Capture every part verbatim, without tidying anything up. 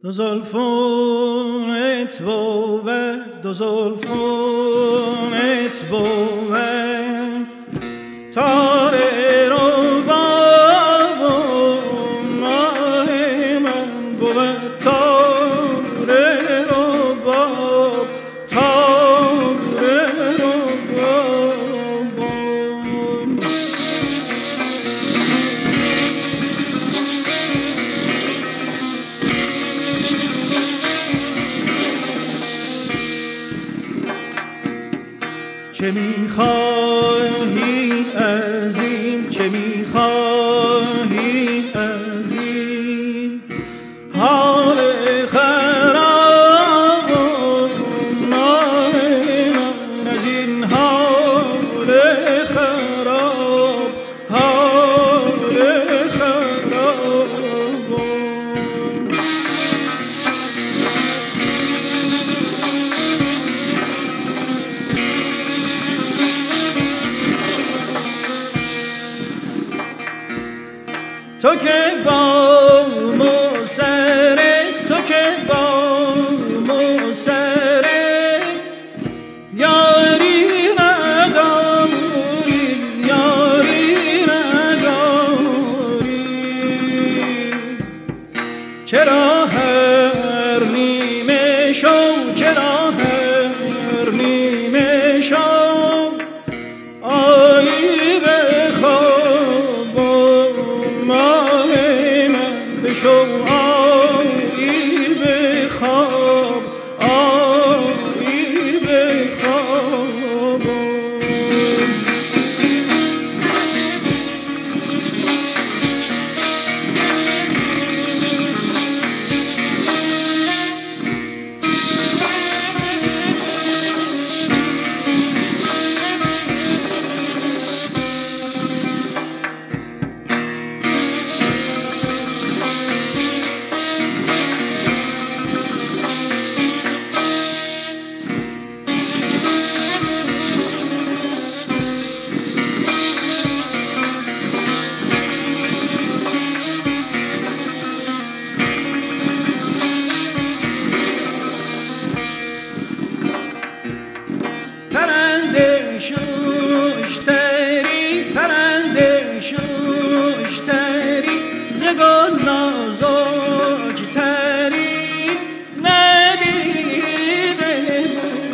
دو زلفونت بود دو زلفونت بود تاره رو بابا ماه من بود تاره رو باب تاره رو بابا چه میخواهی از این چه میخواهی از این حال خراب ماه من از این حال خراب حال خراب تو که با موسره تو که با موسره یاری نداری یاری نداری چرا هر نیمه شو چرا هر نیمه شو آیی به خواب ماه من بشو آیی به خواب آیی به خواب پرنده شوشتری پرنده شوشتری ز گل نازکتری ندیده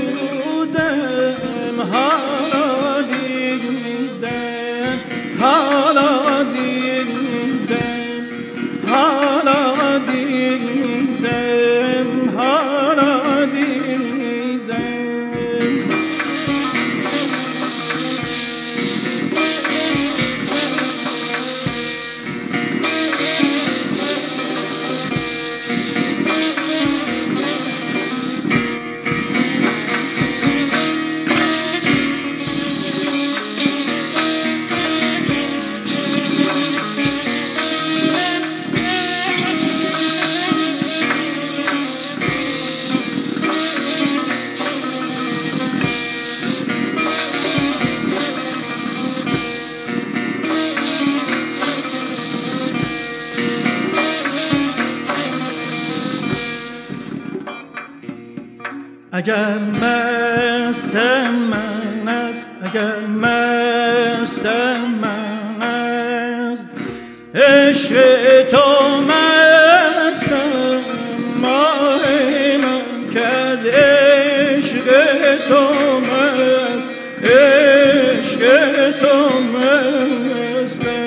بودم حالا دیدم حالا دیدم حالا دیدم حالا دیدم اگر مستم من است اگر مستم من است عشق تو مستم ماه من که از عشق تو مست عشق تو مستم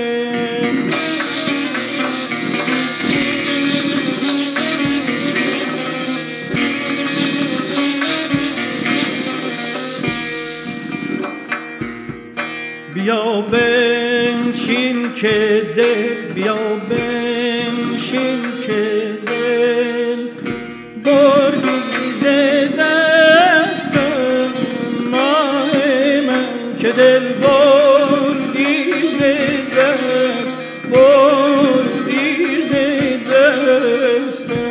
بیا بنشین که دل بیا بنشین که دل بردی ز دستم ماه من که دل بردی ز دست بردی ز دستم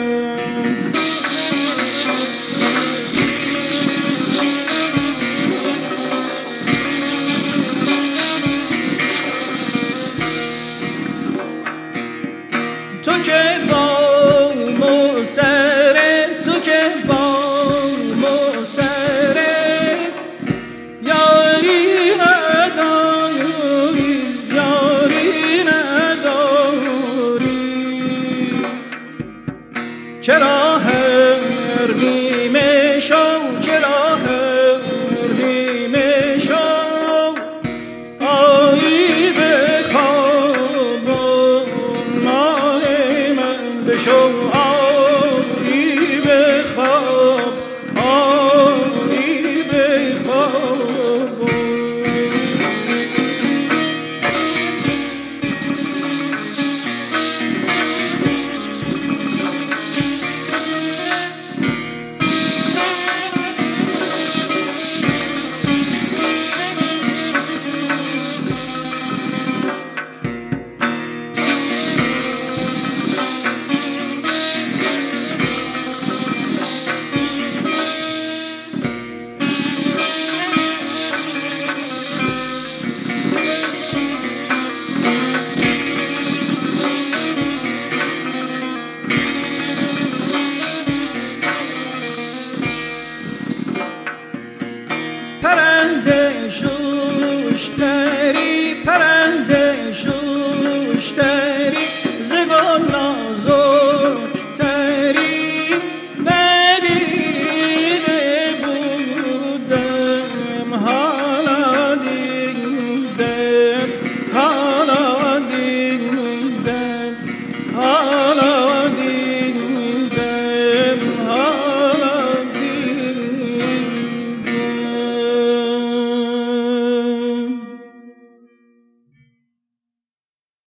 سر تو که بام و سر یاری نداری یاری نداری چرا هر نیمه شد